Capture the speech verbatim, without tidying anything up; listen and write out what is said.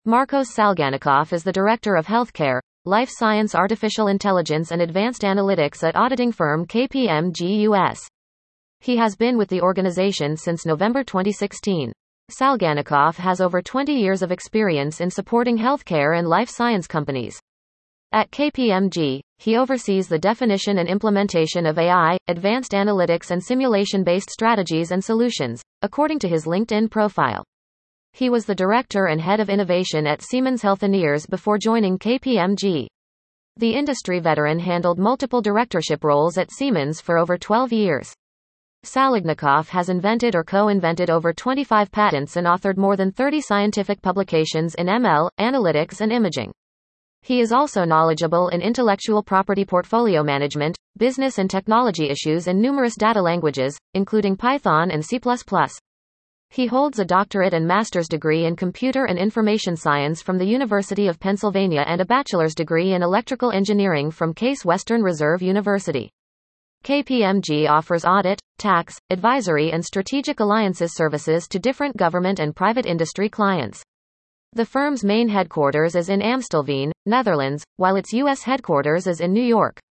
Markos Salganikov is the Director of Healthcare, Life Science Artificial Intelligence and Advanced Analytics at auditing firm K P M G U S. He has been with the organization since November twenty sixteen. Salganikov has over twenty years of experience in supporting healthcare and life science companies. At K P M G, he oversees the definition and implementation of A I, advanced analytics and simulation-based strategies and solutions, according to his LinkedIn profile. He was the director and head of innovation at Siemens Healthineers before joining K P M G. The industry veteran handled multiple directorship roles at Siemens for over twelve years. Salganikov has invented or co-invented over twenty-five patents and authored more than thirty scientific publications in M L, analytics and imaging. He is also knowledgeable in intellectual property portfolio management, business and technology issues in numerous data languages, including Python and C plus plus. He holds a doctorate and master's degree in computer and information science from the University of Pennsylvania and a bachelor's degree in electrical engineering from Case Western Reserve University. K P M G offers audit, tax, advisory and strategic alliances services to different government and private industry clients. The firm's main headquarters is in Amstelveen, Netherlands, while its U S headquarters is in New York.